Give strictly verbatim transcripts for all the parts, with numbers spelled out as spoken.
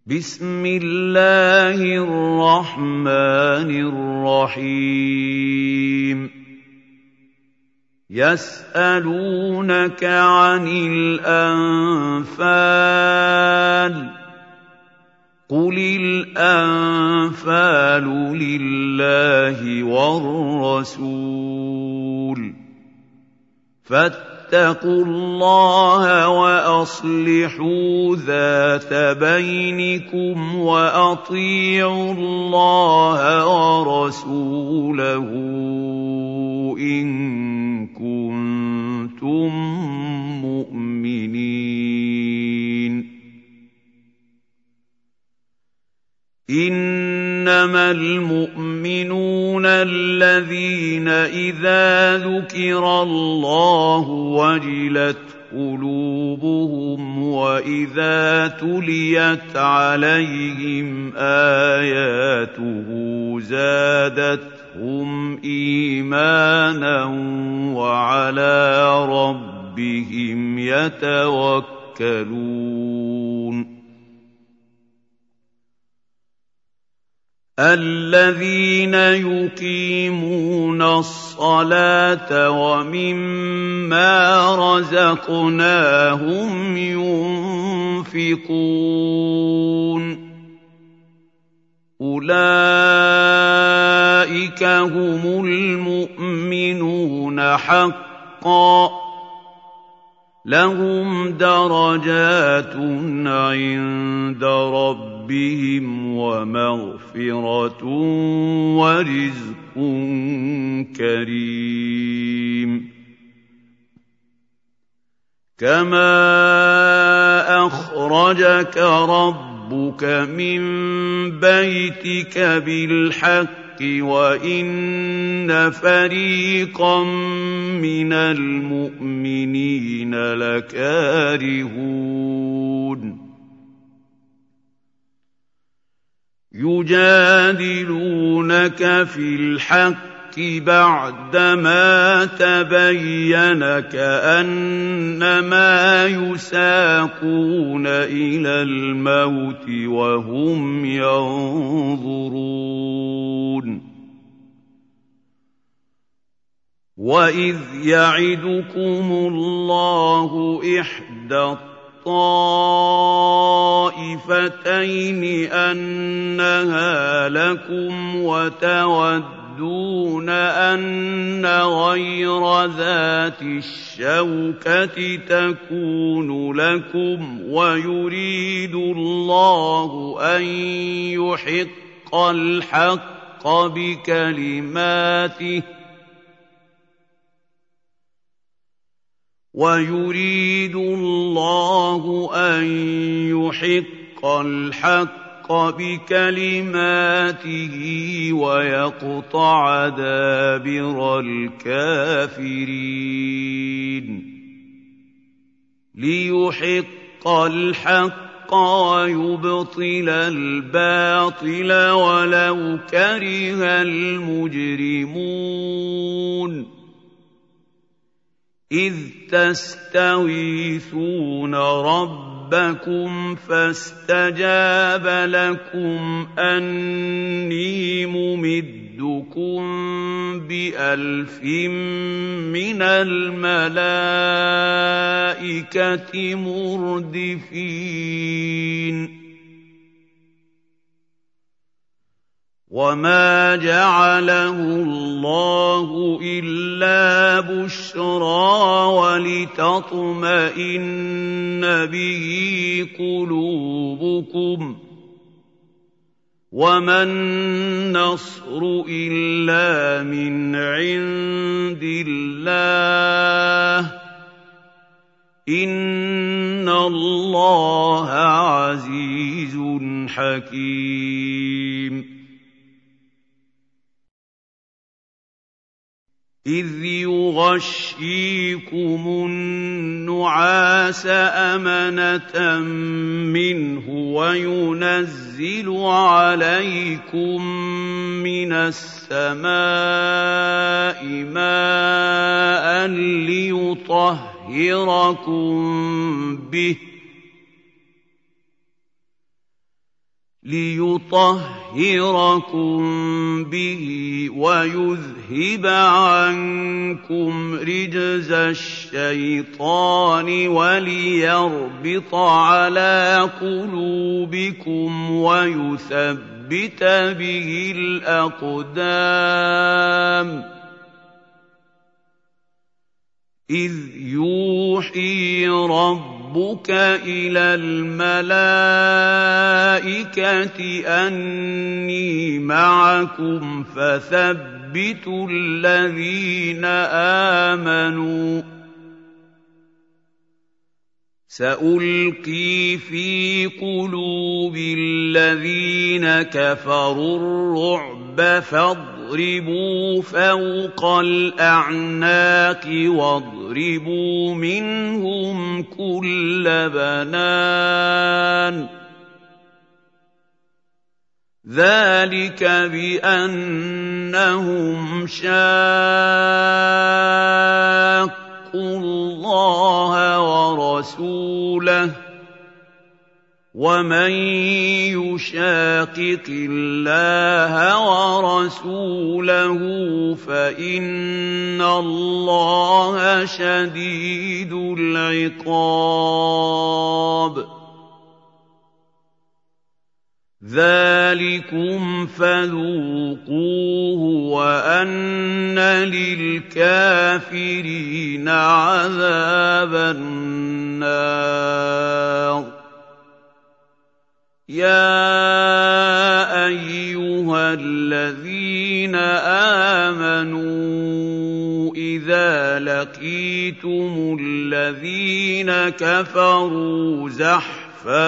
بسم الله الرحمن الرحيم يسألونك عن الأنفال قل الأنفال لله والرسول فاتقوا الله وأصلحوا ذات بينكم وأطيعوا الله ورسوله إن كنتم مؤمنين إنما المؤمنون الذين إذا ذكر الله وجلت قلوبهم وإذا تليت عليهم آياته زادتهم إيمانا وعلى ربهم يتوكلون الذين يقيمون الصلاة ومما رزقناهم ينفقون أولئك هم المؤمنون حقا لهم درجات عند ربهم ومغفرة ورزق كريم كما أخرجك ربك من بيتك بالحق وإن فريقا من المؤمنين لكارهون يجادلونك في الحق بعدما تبين كأنما يساقون إلى الموت وهم ينظرون وإذ يعدكم الله إحدى الطائفتين أنها لكم وتودون أن غير ذات الشوكة تكون لكم ويريد الله أن يحق الحق بكلماته ويريد الله أن يحق الحق بكلماته ويقطع دابر الكافرين ليحق الحق ويبطل الباطل ولو كره المجرمون إذ تستغيثون ربكم فاستجاب لكم أني ممدكم بألف من الملائكة مردفين وما جعله الله إلا بشرى ولتطمئن به قلوبكم وما النصر إلا من عند الله إن الله عزيز حكيم إذ يغشيكم النعاس أمنة منه وينزل عليكم من السماء ماء ليطهركم به لِيُطَهِّرَكُم بِهِ وَيُذْهِبَ عَنكُمْ رِجْزَ الشَّيْطَانِ وَلِيَرْبِطَ عَلَىٰ قُلُوبِكُمْ وَيُثَبِّتَ بِهِ الْأَقْدَامَ إِذْ يُوحِي رَبُّكَ إِلَى الْمَلَائِكَةِ أَنِّي مَعَكُمْ فَثَبِّتُوا الَّذِينَ آمَنُوا سَأُلْقِي فِي قُلُوبِ الَّذِينَ كَفَرُوا الرُّعْبَ فاضربوا فَوْقَ الْأَعْنَاقِ وَاضْرِبُوا مِنْهُمْ كُلَّ بَنَانٍ ذَلِكَ بِأَنَّهُمْ شَاقُّوا اللَّهَ وَرَسُولَهُ ۖ وَمَن يُشَاقِقِ اللَّهَ وَرَسُولَهُ فَإِنَّ اللَّهَ شَدِيدُ الْعِقَابِ ذَٰلِكُمْ فَذُوقُوهُ وَأَنَّ لِلْكَافِرِينَ عَذَابَ النَّارِ يَا أَيُّهَا الَّذِينَ آمَنُوا إِذَا لَقِيتُمُ الَّذِينَ كَفَرُوا زَحْفًا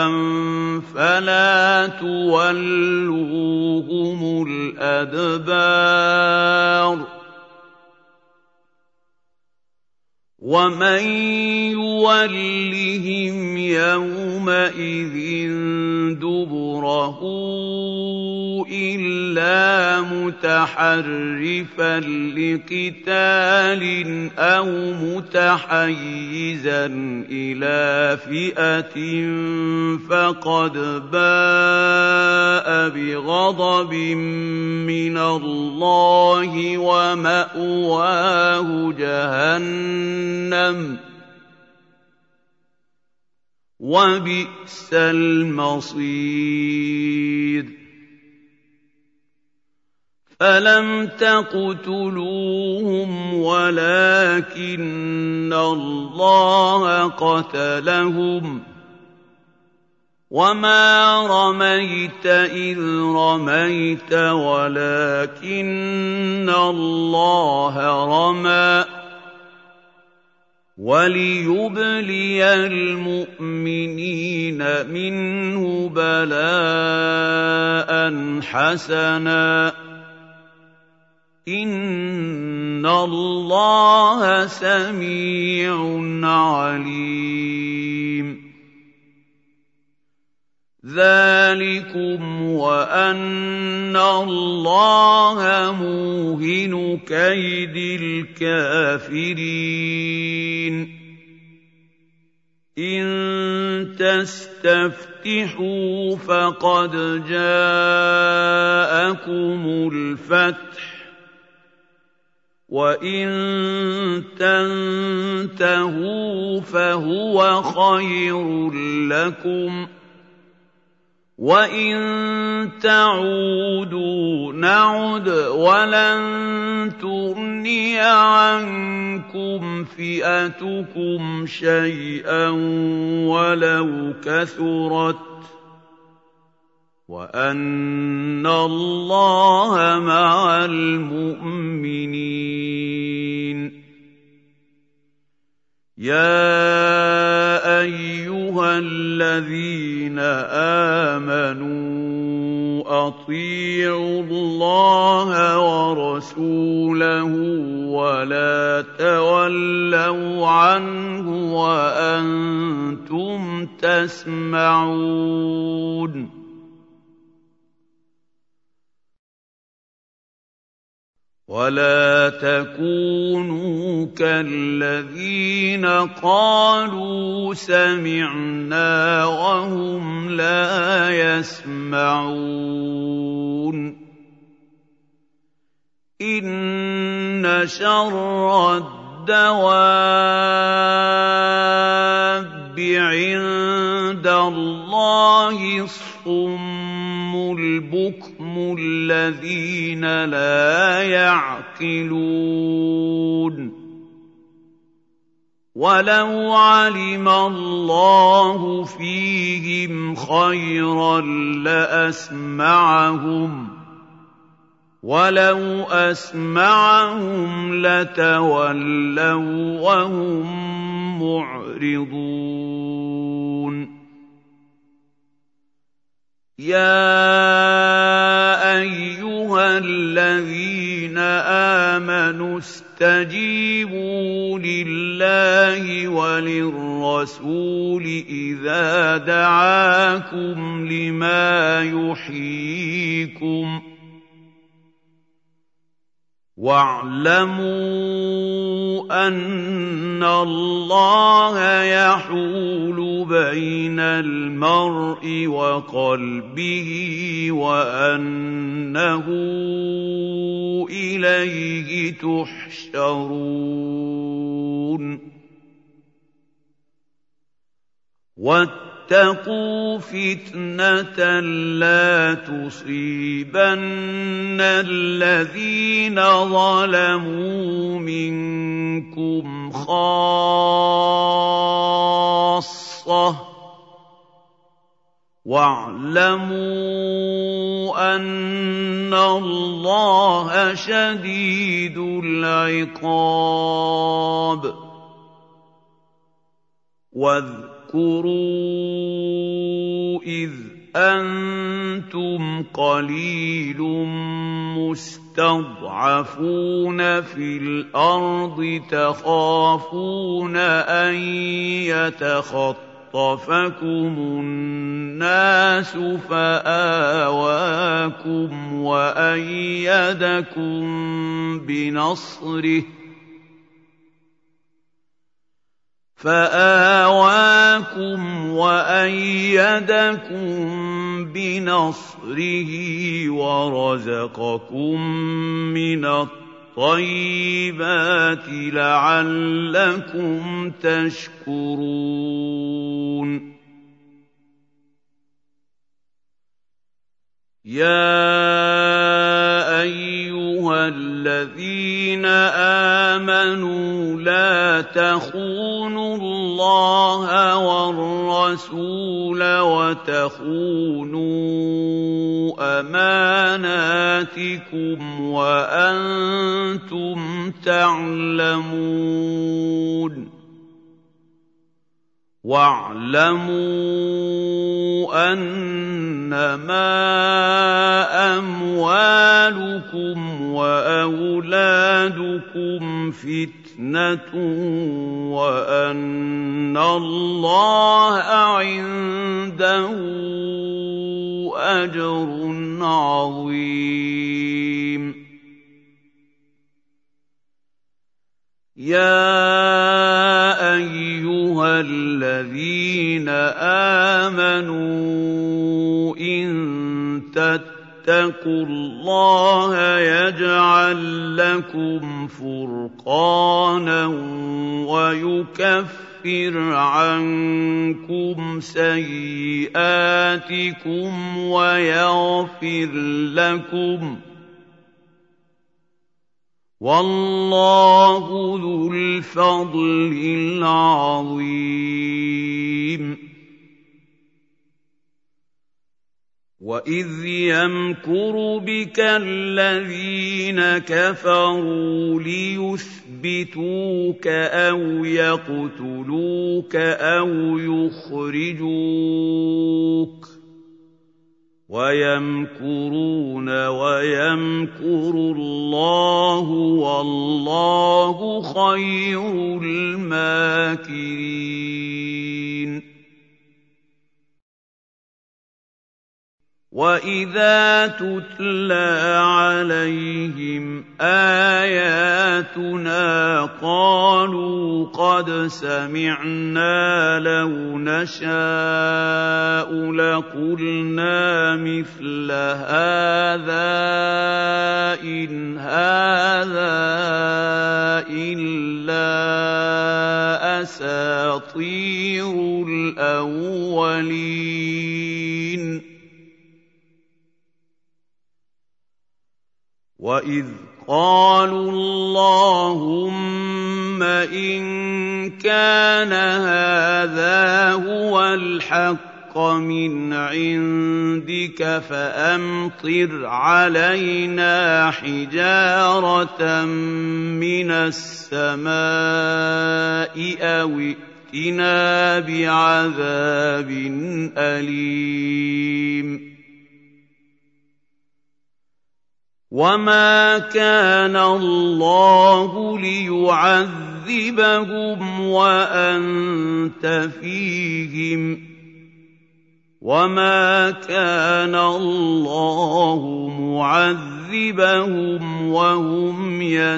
فَلَا تُوَلُّوهُمُ الْأَدْبَارَ وَمَن يُوَلِّهِمْ يَوْمَئِذٍ دُبُرَهُ إِلَّا مُتَحَرِّفًا لِّقِتَالٍ أَوْ مُتَحَيِّزًا إِلَىٰ فِئَةٍ فَقَدْ بَاءَ بِغَضَبٍ مِّنَ اللَّهِ وَمَأْوَاهُ جَهَنَّمُ وَبِئْسَ الْمَصِيرُ فَلَمْ تَقْتُلُوهُمْ وَلَٰكِنَّ اللَّهَ قَتَلَهُمْ وَمَا رَمَيْتَ إِذْ رَمَيْتَ وَلَٰكِنَّ اللَّهَ رَمَىٰ وَلِيُبْلِيَ الْمُؤْمِنِينَ مِنْهُ بَلَاءً حَسَنًا ۚ إِنَّ اللَّهَ سَمِيعٌ عَلِيمٌ ذَٰلِكُمْ وَأَنَّ اللَّهَ مُوهِنُ كَيْدِ الْكَافِرِينَ إِن تَسْتَفْتِحُوا فَقَدْ جَاءَكُمُ الْفَتْحُ وَإِن تَنتَهُوا فَهُوَ خَيْرٌ لَّكُمْ وَإِن تَعُودُوا نَعُدْ وَلَن تُغْنِيَ عَنكُمْ فِئَتُكُمْ شَيْئًا وَلَوْ كَثُرَتْ وَأَنَّ اللَّهَ مَعَ الْمُؤْمِنِينَ يَا أَيُّهَا الَّذِينَ آمَنُوا أَطِيعُوا اللَّهَ وَرَسُولَهُ وَلَا تَوَلَّوْا عَنْهُ وَأَنتُمْ تَسْمَعُونَ ولا تكونوا كالذين قالوا سمعنا وهم لا يسمعون إن شر الدواب عند الله الصم البكم الذين لا يعقلون ولو علم الله فيهم خيرا لأسمعهم ولو أسمعهم لتولوا وهم معرضون يا أيها الذين آمنوا استجيبوا لله وللرسول إذا دعاكم لما يحييكم واعلموا أن الله يحول بين المرء وقلبه وأنه إليه تحشرون واتقوا فتنة لا تصيبن الذين ظلموا منكم خاصة واعلموا أن الله شديد العقاب واذكروا إذ أنتم قليل مستضعفون في الأرض تخافون أن يتخطفكم الناس فآواكم وأيدكم بنصره فآواكم وأيدكم بنصره ورزقكم من الطيبات لعلكم تشكرون يا أيها الذين آمنوا لا تخونوا الله والرسول وتخونوا أماناتكم وأنتم تعلمون واعلموا أنما أموالكم وأولادكم فتنة وأن الله عنده أجر عظيم يا أيها الذين آمنوا إن تتقوا الله يجعل لكم فرقانا ويكفر عنكم سيئاتكم ويغفر لكم والله ذو الفضل العظيم وإذ يمكر بك الذين كفروا ليثبتوك أو يقتلوك أو يخرجوك ويمكرون ويمكر الله والله خير الماكرين وَإِذَا تُتْلَىٰ عَلَيْهِمْ آيَاتُنَا قَالُوا قَدْ سَمِعْنَا لَوْ نَشَاءُ لَقُلْنَا مِثْلَ هَٰذَا إِنْ هَٰذَا إِلَّا أَسَاطِيرُ الْأَوَّلِينَ وَإِذْ قَالُوا اللَّهُمَّ إِن كَانَ هَٰذَا هُوَ الْحَقَّ مِنْ عِندِكَ فَأَمْطِرْ عَلَيْنَا حِجَارَةً مِّنَ السَّمَاءِ أَوِ ائْتِنَا بِعَذَابٍ أَلِيمٍ وَمَا كَانَ اللَّهُ لِيُعَذِّبَهُمْ وَأَنتَ فِيهِمْ ۚ وَمَا كَانَ اللَّهُ مُعَذِّبَهُمْ وَهُمْ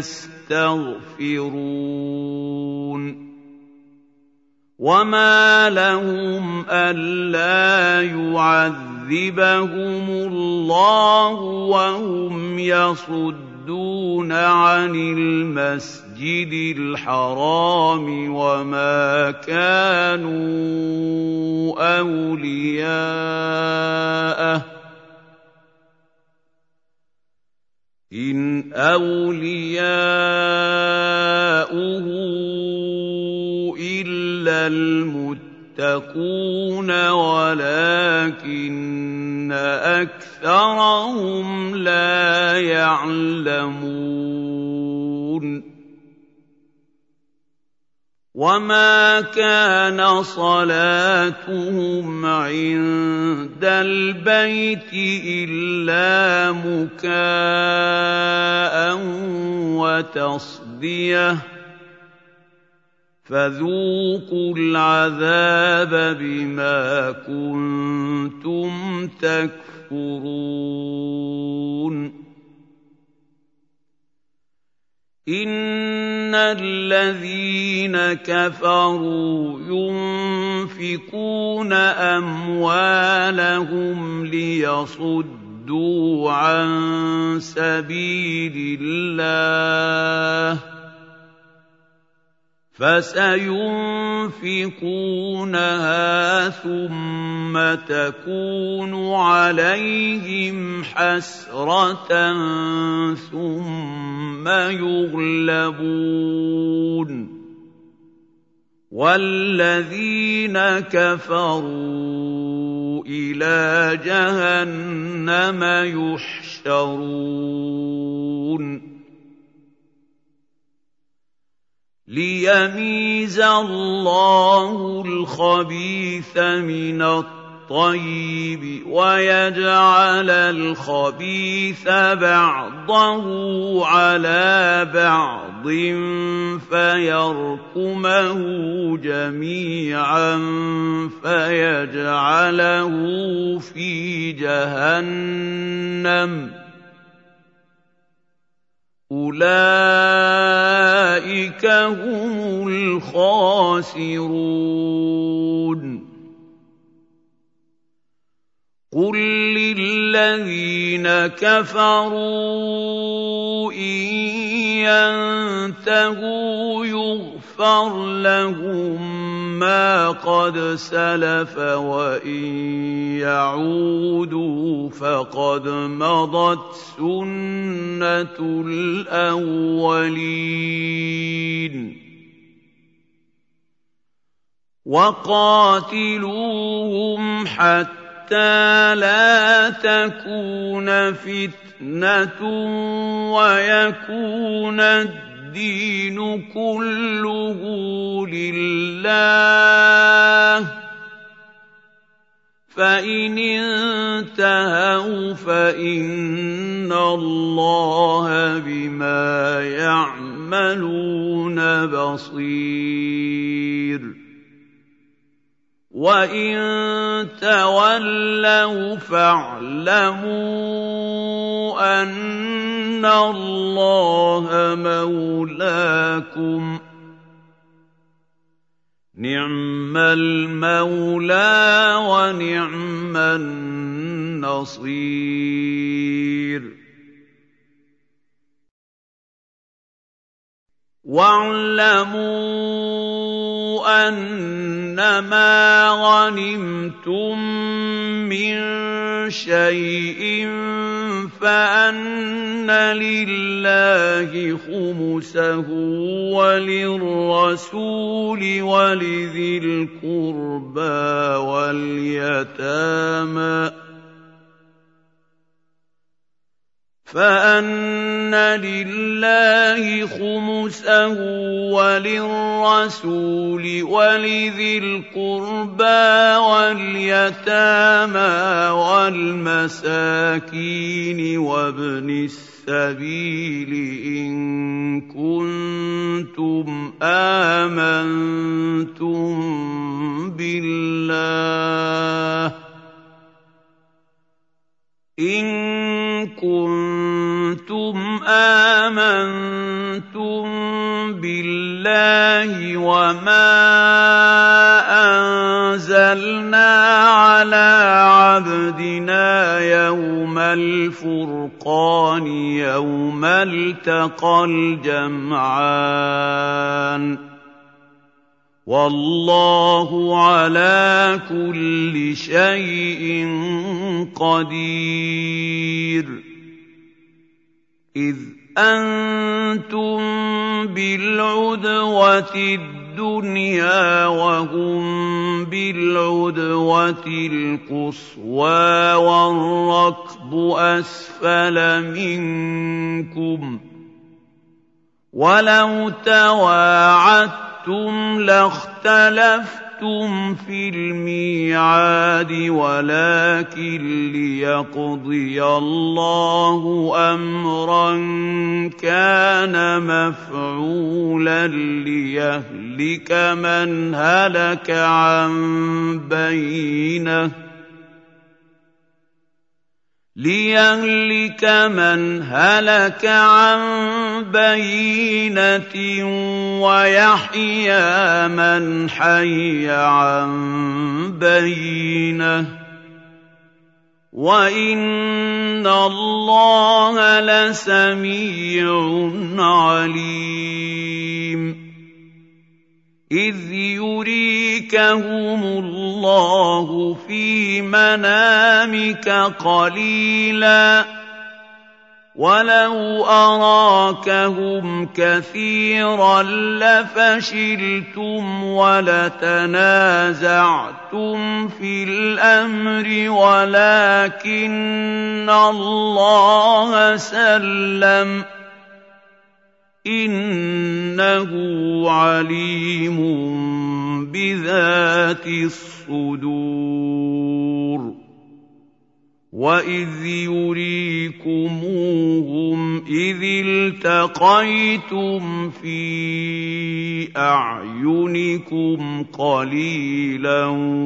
يَسْتَغْفِرُونَ وَمَا لَهُمْ أَلَّا يُعَذِّبَهُمُ اللَّهُ وَهُمْ يَصُدُّونَ عَنِ الْمَسْجِدِ الْحَرَامِ وَمَا كَانُوا أَوْلِيَاءَهُ ۚ إِنْ أَوْلِيَاؤُهُ إِلَّا الْمُتَّقُونَ وَلَٰكِنَّ أَكْثَرَهُمْ لَا يَعْلَمُونَ وَمَا كَانَ صَلَاتُهُمْ عِندَ الْبَيْتِ إِلَّا مُكَاءً وَتَصْدِيَةً فَذُوقُوا الْعَذَابَ بِمَا كُنتُمْ تَكْفُرُونَ إِنَّ الَّذِينَ كَفَرُوا يُنفِقُونَ أَمْوَالَهُمْ لِيَصُدُّوا عَن سَبِيلِ اللَّهِ فَسَيُنفِقُونَهَا ثُمَّ تَكُونُ عَلَيْهِمْ حَسْرَةً ثُمَّ يُغْلَبُونَ وَالَّذِينَ كَفَرُوا إِلَىٰ جَهَنَّمَ يُحْشَرُونَ لِيَمِيزَ اللَّهُ الْخَبِيثَ مِنَ الطَّيِّبِ وَيَجْعَلَ الْخَبِيثَ بَعْضَهُ عَلَىٰ بَعْضٍ فَيَرْكُمَهُ جَمِيعًا فَيَجْعَلَهُ فِي جَهَنَّمَ ۚ أُولَٰئِكَ هُمُ الْخَاسِرُونَ قُل لِّلَّذِينَ كَفَرُوا إِن يَنتَهُوا يُغْفَرْ لَهُم مَّا قَدْ سَلَفَ وَإِن يَعُودُوا فَقَدْ مَضَتْ سُنَّةُ الْأَوَّلِينَ وَقَاتِلُوهُمْ حَتَّىٰ لَا تَكُونَ فِتْنَةٌ وَيَكُونَ الدِّينُ كُلُّهُ لِلَّهِ ۖ فَإِنِ انتَهَوْا فَإِنَّ اللَّهَ بِمَا يَعْمَلُونَ بَصِيرٌ وَإِن تَوَلَّوْا فَاعْلَمُوا أَنَّ اللَّهَ مَوْلَاكُمْ ۚ نِعْمَ الْمَوْلَىٰ وَنِعْمَ النَّصِيرُ. وَاعْلَمُوا أَنَّمَا غَنِمْتُم مِّن شَيْءٍ فَأَنَّ لِلَّهِ خُمُسَهُ وَلِلرَّسُولِ وَلِذِي الْقُرْبَىٰ وَالْيَتَامَىٰ فَأَنَّ لِلَّهِ خُمُسَهُ وَلِلرَّسُولِ وَلِذِي الْقُرْبَىٰ وَالْيَتَامَىٰ وَالْمَسَاكِينِ وَابْنِ السَّبِيلِ إِن كُنتُمْ آمَنتُم بِاللَّهِ إِن كُنتُمْ آمَنتُم بِاللَّهِ وَمَا أَنزَلْنَا عَلَىٰ عَبْدِنَا يَوْمَ الْفُرْقَانِ يَوْمَ الْتَقَى الْجَمْعَانِ ۗ وَاللَّهُ عَلَىٰ كُلِّ شَيْءٍ قَدِيرٌ. إِذْ أَنتُم بِالْعُدْوَةِ الدُّنْيَا وَهُم بِالْعُدْوَةِ الْقُصْوَىٰ وَالرَّكْبُ أَسْفَلَ مِنكُمْ ۚ وَلَوْ تَوَاعَدتُّمْ لَاخْتَلَفْتُمْ فِي الْمِيعَادِ وَلَٰكِن لِّيَقْضِيَ اللَّهُ أَمْرًا كَانَ مَفْعُولًا لِّيَهْلِكَ مَنْ هَلَكَ عَن بَيِّنَةٍ لِيَهْلِكَ مَنْ هَلَكَ عَن بَيِّنَةٍ وَيَحْيَىٰ مَنْ حَيَّ عَن بَيِّنَةٍ ۗ وَإِنَّ اللَّهَ لَسَمِيعٌ عَلِيمٌ. إِذْ يُرِيكَهُمُ اللَّهُ فِي مَنَامِكَ قَلِيلًا ۖ وَلَوْ أَرَاكَهُمْ كَثِيرًا لَّفَشِلْتُمْ وَلَتَنَازَعْتُمْ فِي الْأَمْرِ وَلَٰكِنَّ اللَّهَ سَلَّمَ ۗ إِنَّهُ عَلِيمٌ بِذَاتِ الصُّدُورِ. وَإِذْ يُرِيكُمُوهُمْ إِذِ الْتَقَيْتُمْ فِي أَعْيُنِكُمْ قَلِيلًا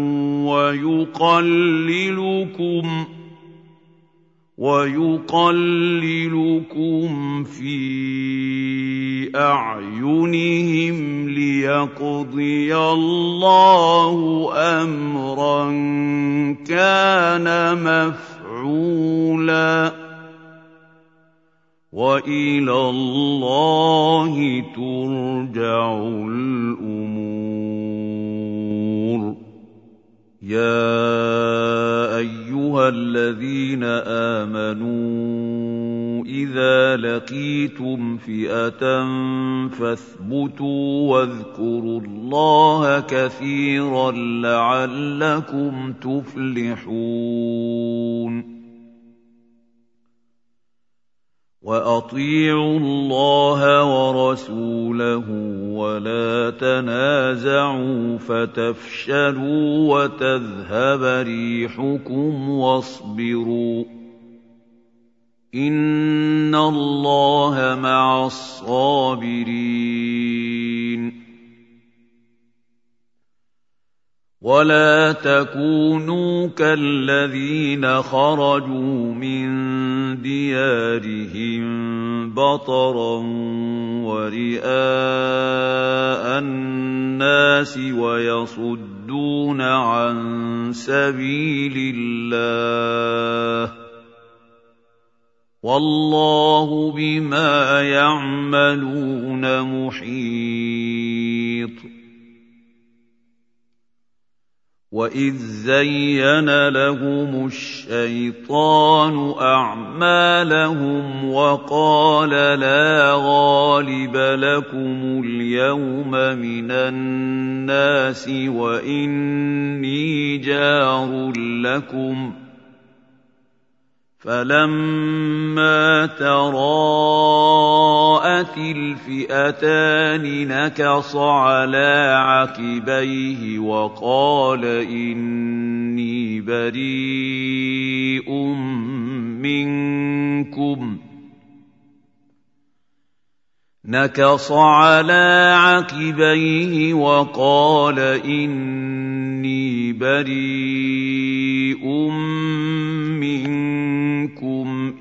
وَيُقَلِّلُكُمْ وَيُقَلِّلُكُمْ فِي أَعْيُنِهِمْ لِيَقْضِيَ اللَّهُ أَمْرًا كَانَ مَفْعُولًا ۗ وَإِلَى اللَّهِ تُرْجَعُ الْأُمُورُ. يَا أَيُّهَا الَّذِينَ آمَنُوا إِذَا لَقِيتُمْ فِئَةً فَاثْبُتُوا وَاذْكُرُوا اللَّهَ كَثِيرًا لَّعَلَّكُمْ تُفْلِحُونَ. وَأَطِيعُوا اللَّهَ وَرَسُولَهُ وَلَا تَنَازَعُوا فَتَفْشَلُوا وَتَذْهَبَ رِيحُكُمْ وَاصْبِرُوا ۚ إِنَّ اللَّهَ مَعَ الصَّابِرِينَ. ولا تكونوا كالذين خرجوا من ديارهم بطرا ورئاء الناس ويصدون عن سبيل الله والله بما يعملون محيط. وَإِذْ زَيَّنَ لَهُمُ الشَّيْطَانُ أَعْمَالَهُمْ وَقَالَ لَا غَالِبَ لَكُمُ الْيَوْمَ مِنَ النَّاسِ وَإِنِّي جَارٌ لَكُمْ فَلَمَّا تَرَاءَتِ الْفِئَتَانِ نَكَصَ عَلَىٰ عَقِبَيْهِ وَقَالَ إِنِّي بَرِيءٌ مِّنكُمْ نَكَصَ عَلَىٰ عَقِبَيْهِ وَقَالَ إِنِّي بَرِيءٌ مِّنكُمْ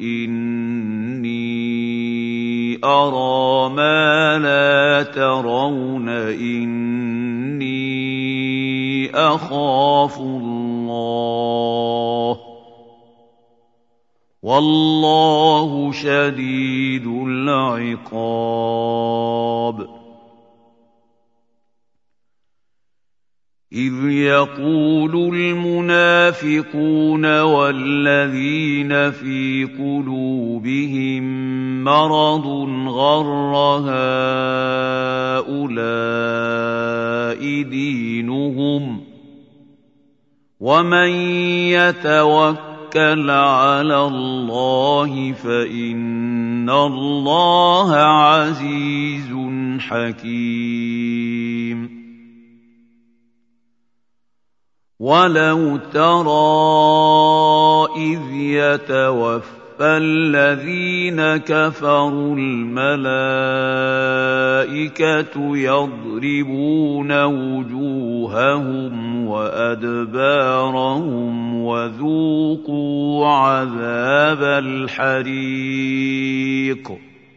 إِنِّي أَرَىٰ مَا لَا تَرَوْنَ إِنِّي أَخَافُ اللَّهَ وَاللَّهُ شَدِيدُ الْعِقَابِ. إِذْ يَقُولُ الْمُنَافِقُونَ وَالَّذِينَ فِي قُلُوبِهِم مَّرَضٌ غَرَّ هَٰؤُلَاءِ دِينُهُمْ وَمَن يَتَوَكَّلْ عَلَى اللَّهِ فَإِنَّ اللَّهَ عَزِيزٌ حَكِيمٌ. وَلَوْ تَرَىٰ إِذْ يَتَوَفَّى الَّذِينَ كَفَرُوا الْمَلَائِكَةُ يَضْرِبُونَ وُجُوهَهُمْ وَأَدْبَارَهُمْ وَذُوقُوا عَذَابَ الْحَرِيقِ.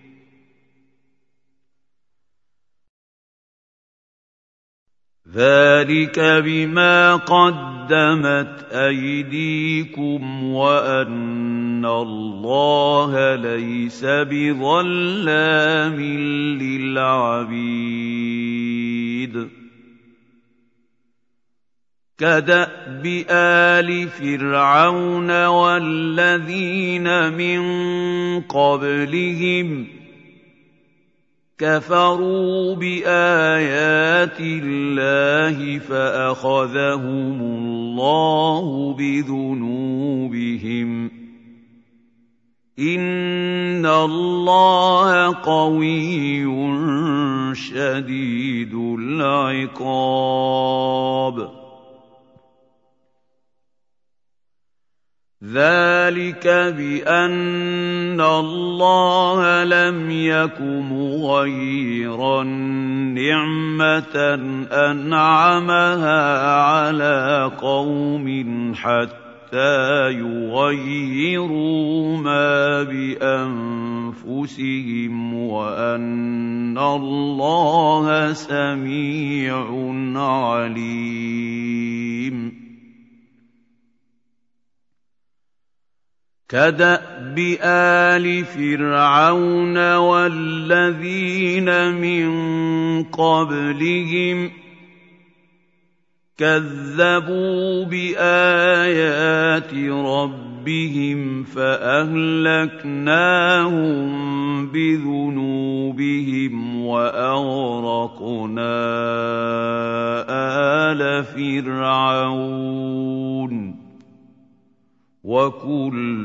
ذَلِكَ بِمَا قَدَّمَتْ أَيْدِيكُمْ وَأَنَّ اللَّهَ لَيْسَ بِظَلَّامٍ لِّلْعَبِيدِ. كَدَأْبِ آلِ فِرْعَوْنَ وَالَّذِينَ مِن قَبْلِهِمْ كَفَرُوا بِآيَاتِ اللَّهِ فَأَخَذَهُمُ اللَّهُ بِذُنُوبِهِمْ ۗ إِنَّ اللَّهَ قَوِيٌّ شَدِيدُ الْعِقَابِ. ذَلِكَ بِأَنَّ اللَّهَ لَمْ يَكُ مُغَيِّرًا نِّعْمَةً أَنْعَمَهَا عَلَىٰ قَوْمٍ حَتَّىٰ يُغَيِّرُوا مَا بِأَنفُسِهِمْ وَأَنَّ اللَّهَ سَمِيعٌ عَلِيمٌ. كَدَأْبِ آلِ فِرْعَوْنَ وَالَّذِينَ مِن قَبْلِهِمْ كَذَّبُوا بِآيَاتِ رَبِّهِمْ فَأَهْلَكْنَاهُم بِذُنُوبِهِمْ وَأَغْرَقْنَا آلَ فِرْعَوْنَ وَكُلٌّ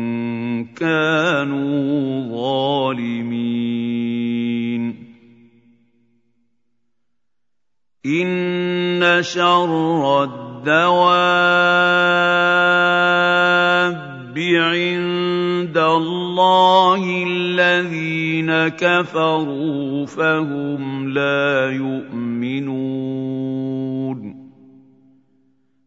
كَانُوا ظَالِمِينَ. إِنَّ شَرَّ الدَّوَابِّ عِندَ اللَّهِ الَّذِينَ كَفَرُوا فَهُمْ لَا يُؤْمِنُونَ.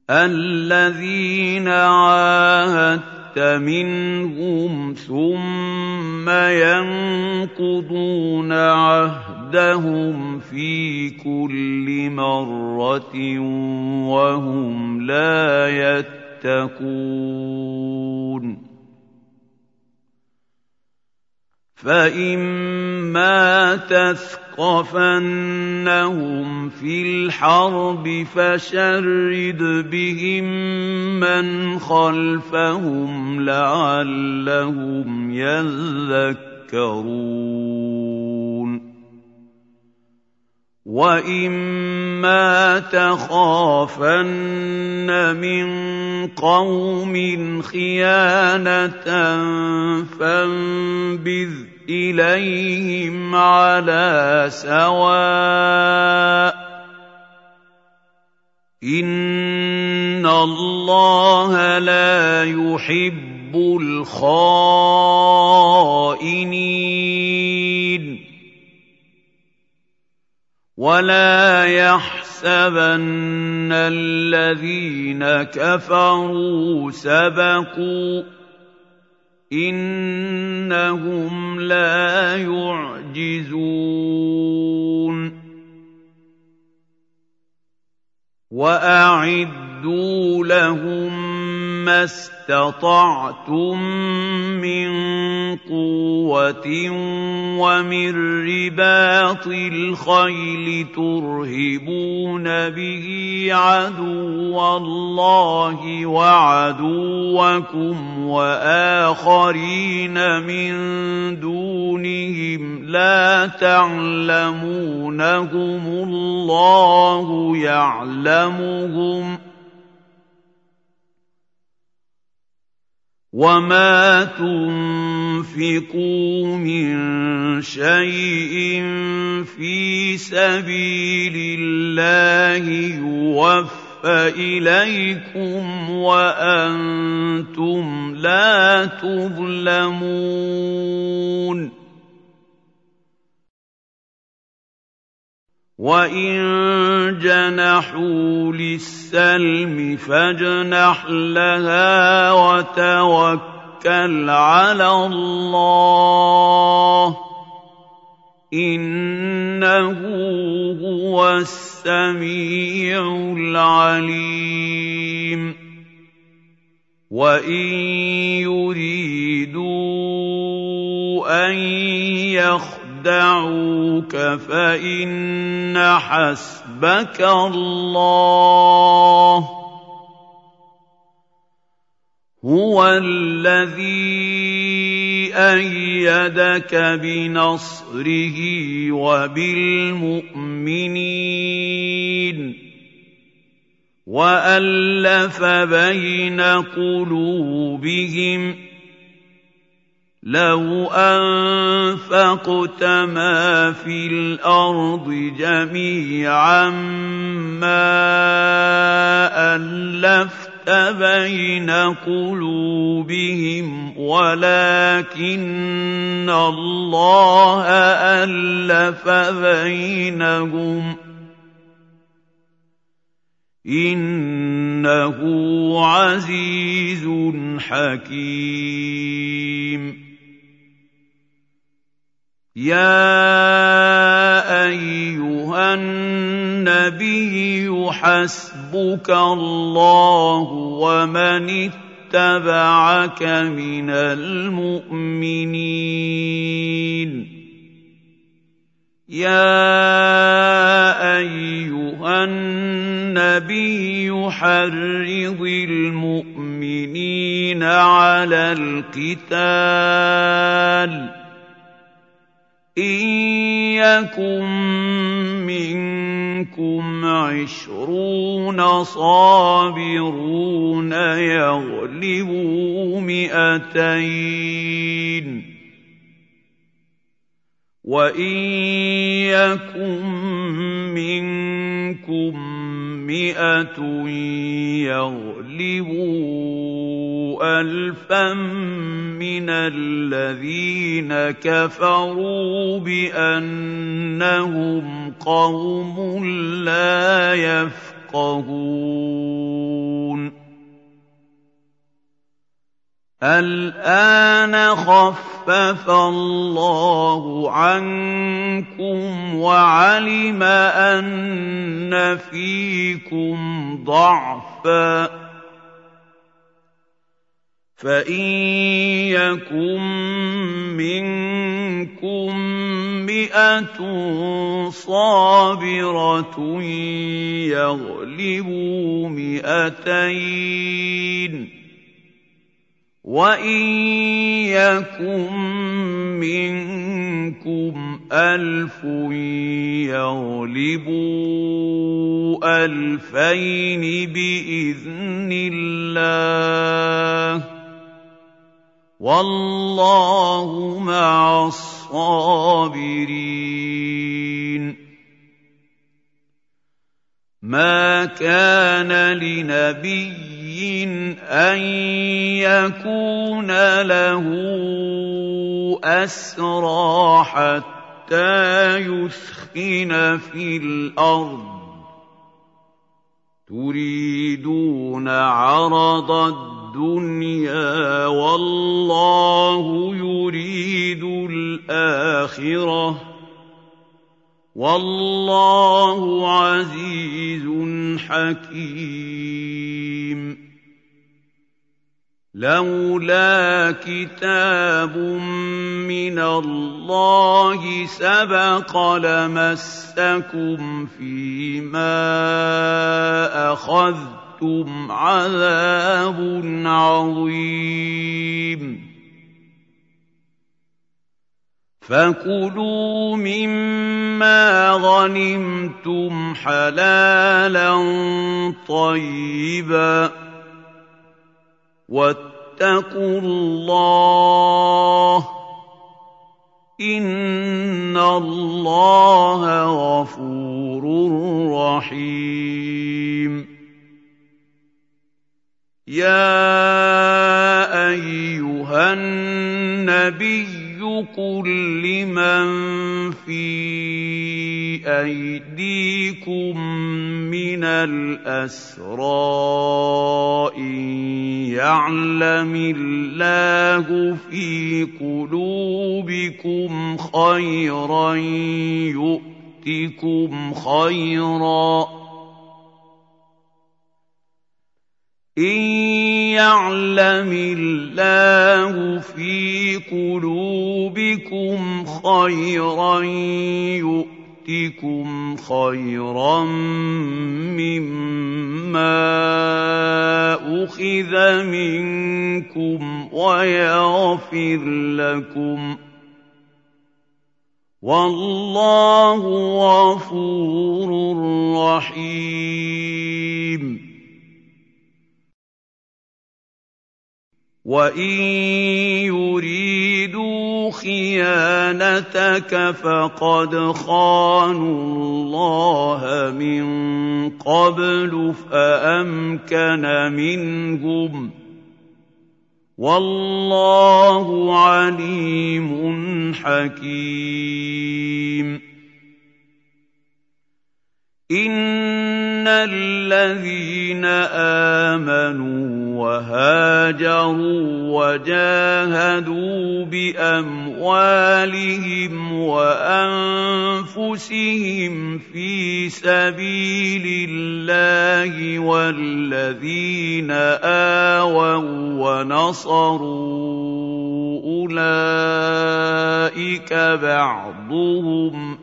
الَّذِينَ عَاهَدتَّ مِنْهُمْ ثُمَّ يَنقُضُونَ عَهْدَهُمْ فِي كُلِّ مَرَّةٍ وَهُمْ لَا يَتَّقُونَ فَإِمَّا تَثْقَفَنَّهُمْ فِي الْحَرْبِ فَشَرِّدْ بِهِم مَّنْ خَلْفَهُمْ لَعَلَّهُمْ يَذَّكَّرُونَ وَإِمَّا تَخَافَنَّ مِن قَوْمٍ خِيَانَةً فَانبِذْ إِلَيْهِمْ عَلَىٰ سَوَاءٍ ۚ إِنَّ اللَّهَ لَا يُحِبُّ الْخَائِنِينَ وَلَا يَحْسَبَنَّ الَّذِينَ كَفَرُوا سَبَقُوا ۚ إِنَّهُمْ لَا يُعْجِزُونَ وَأَعِدُّوا لَهُم مَّا اسْتَطَعْتُم مِّن قُوَّةٍ وَمِن رِّبَاطِ الْخَيْلِ تُرْهِبُونَ بِهِ عَدُوَّ اللَّهِ وَعَدُوَّكُمْ وَآخَرِينَ مِن دُونِهِمْ لَا تَعْلَمُونَهُمُ اللَّهُ يَعْلَمُهُمْ ۚ وَمَا تُنفِقُوا مِن شَيْءٍ فِي سَبِيلِ اللَّهِ يُوَفَّ إِلَيْكُمْ وَأَنتُمْ لَا تُظْلَمُونَ وَإِن جَنَحُوا لِلسَّلْمِ فَاجْنَحْ لَهَا وَتَوَكَّلْ عَلَى اللَّهِ ۚ إِنَّهُ هُوَ السَّمِيعُ الْعَلِيمُ وَإِن يُرِيدُوا أَن يَخْدَعُوكَ فَإِنَّ حَسْبَكَ اللَّهُ ۚ هُوَ الَّذِي أَيَّدَكَ بِنَصْرِهِ وَبِالْمُؤْمِنِينَ وَأَلَّفَ بَيْنَ قُلُوبِهِمْ ۚ لَوْ أَنفَقْتَ مَا فِي الْأَرْضِ جَمِيعًا مَّا أَلَّفْتَ بَيْنَ قُلُوبِهِمْ وَلَٰكِنَّ اللَّهَ أَلَّفَ بَيْنَهُمْ ۚ إِنَّهُ عَزِيزٌ حَكِيمٌ يَا أَيُّهَا النَّبِيُّ حَسْبُكَ اللَّهُ وَمَنِ اتَّبَعَكَ مِنَ الْمُؤْمِنِينَ يَا أَيُّهَا النَّبِيُّ حَرِّضِ الْمُؤْمِنِينَ عَلَى الْقِتَالِ ۚ إِن يَكُن مِّنكُمْ عِشْرُونَ صَابِرُونَ يَغْلِبُوا مِائَتَيْنِ ۚ وَإِن يَكُن مِّنكُم مِّائَةٌ يَغْلِبُوا أَلْفًا مِّنَ الَّذِينَ كَفَرُوا بِأَنَّهُمْ قَوْمٌ لَّا يَفْقَهُونَ يَفْقَهُونَ الْآنَ خَفَّفَ اللَّهُ عَنكُمْ وَعَلِمَ أَنَّ فِيكُمْ ضَعْفًا ۚ فَإِن يَكُن مِّنكُم مِّائَةٌ صَابِرَةٌ يَغْلِبُوا مِائَتَيْنِ ۚ وَإِن يَكُن مِّنكُمْ أَلْفٌ يَغْلِبُوا أَلْفَيْنِ بِإِذْنِ اللَّهِ ۗ وَاللَّهُ مَعَ الصَّابِرِينَ مَا كَانَ لِنَبِيٍّ أَن يَكُونَ لَهُ أَسْرَىٰ حَتَّىٰ يُثْخِنَ فِي الْأَرْضِ ۚ تُرِيدُونَ عَرَضَ الدُّنْيَا وَاللَّهُ يُرِيدُ الْآخِرَةَ ۗ وَاللَّهُ عَزِيزٌ حَكِيمٌ لَّوْلَا كِتَابٌ مِّنَ اللَّهِ سَبَقَ لَمَسَّكُمْ فِيمَا أَخَذْتُمْ عَذَابٌ عَظِيمٌ فَكُلُوا مِمَّا غَنِمْتُمْ حَلَالًا طَيِّبًا ۚ وَاتَّقُوا اللَّهَ ۚ إِنَّ اللَّهَ غَفُورٌ رَّحِيمٌ يَا أَيُّهَا النَّبِيُّ قُل لِّمَن فِي أَيْدِيكُم مِّنَ الْأَسْرَىٰ إِن يَعْلَمِ اللَّهُ فِي قُلُوبِكُمْ خَيْرًا يُؤْتِكُمْ خَيْرًا إِن يَعْلَمِ اللَّهُ فِي قُلُوبِكُمْ خَيْرًا يُؤْتِكُمْ خَيْرًا مِّمَّا أُخِذَ مِنكُمْ وَيَغْفِرْ لَكُمْ ۗ وَاللَّهُ غَفُورٌ رَّحِيمٌ وَإِن يُرِيدُوا خِيَانَتَكَ فَقَدْ خَانُوا اللَّهَ مِن قَبْلُ فَأَمْكَنَ مِنْهُمْ ۗ وَاللَّهُ عَلِيمٌ حَكِيمٌ إِنَّ الَّذِينَ آمَنُوا وَهَاجَرُوا وَجَاهَدُوا بِأَمْوَالِهِمْ وَأَنفُسِهِمْ فِي سَبِيلِ اللَّهِ وَالَّذِينَ آوَوا وَّنَصَرُوا أُولَٰئِكَ بَعْضُهُمْ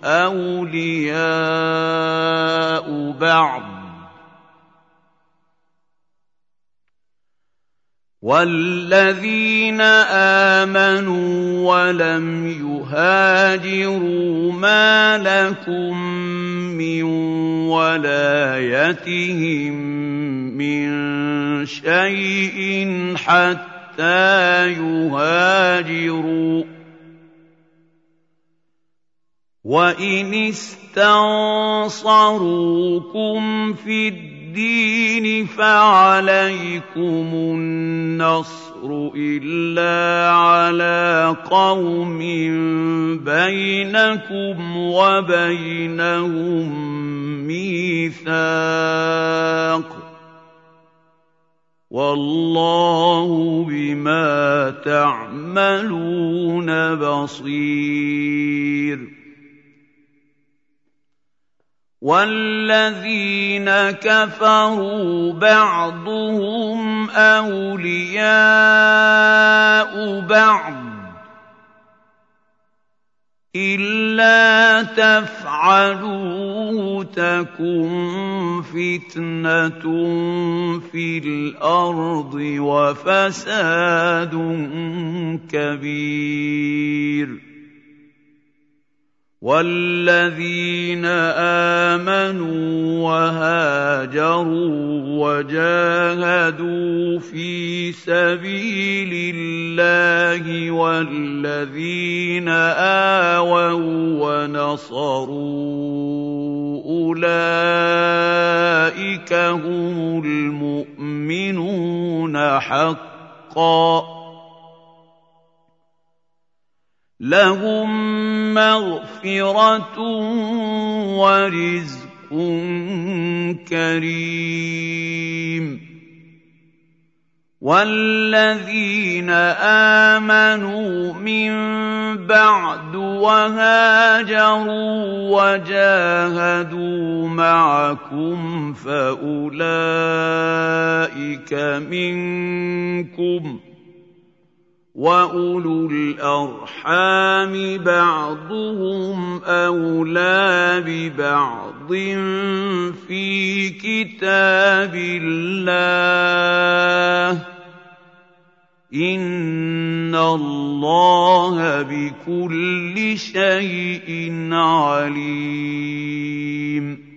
أَوْلِيَاءُ بَعْضٍ ۚ وَالَّذِينَ آمَنُوا وَلَمْ يُهَاجِرُوا مَا لَكُم مِّن وَلَايَتِهِم مِّن شَيْءٍ حَتَّىٰ يُهَاجِرُوا ۚ وَإِنِ اسْتَنصَرُوكُمْ فِي الدِّينِ الدِّينِ فَعَلَيْكُمُ النَّصْرُ إِلَّا عَلَىٰ قَوْمٍ بَيْنَكُمْ وَبَيْنَهُم مِّيثَاقٌ ۗ وَاللَّهُ بِمَا تَعْمَلُونَ بَصِيرٌ. وَالَّذِينَ كَفَرُوا بَعْضُهُمْ أَوْلِيَاءُ بَعْضٍ إِلَّا تَفْعَلُوهُ تَكُن فِتْنَةٌ فِي الْأَرْضِ وَفَسَادٌ كَبِيرٌ. وَالَّذِينَ آمَنُوا وَهَاجَرُوا وَجَاهَدُوا فِي سَبِيلِ اللَّهِ وَالَّذِينَ آوَوا وَّنَصَرُوا أُولَٰئِكَ هُمُ الْمُؤْمِنُونَ حَقًّا ۚ لَّهُم مَّغْفِرَةٌ وَرِزْقٌ كَرِيمٌ. وَالَّذِينَ آمَنُوا مِن بَعْدُ وَهَاجَرُوا وَجَاهَدُوا مَعَكُمْ فَأُولَٰئِكَ مِنكُمْ ۚ وَأُولُو الْأَرْحَامِ بَعْضُهُمْ أَوْلَىٰ بِبَعْضٍ فِي كِتَابِ اللَّهِ ۗ إِنَّ اللَّهَ بِكُلِّ شَيْءٍ عَلِيمٌ.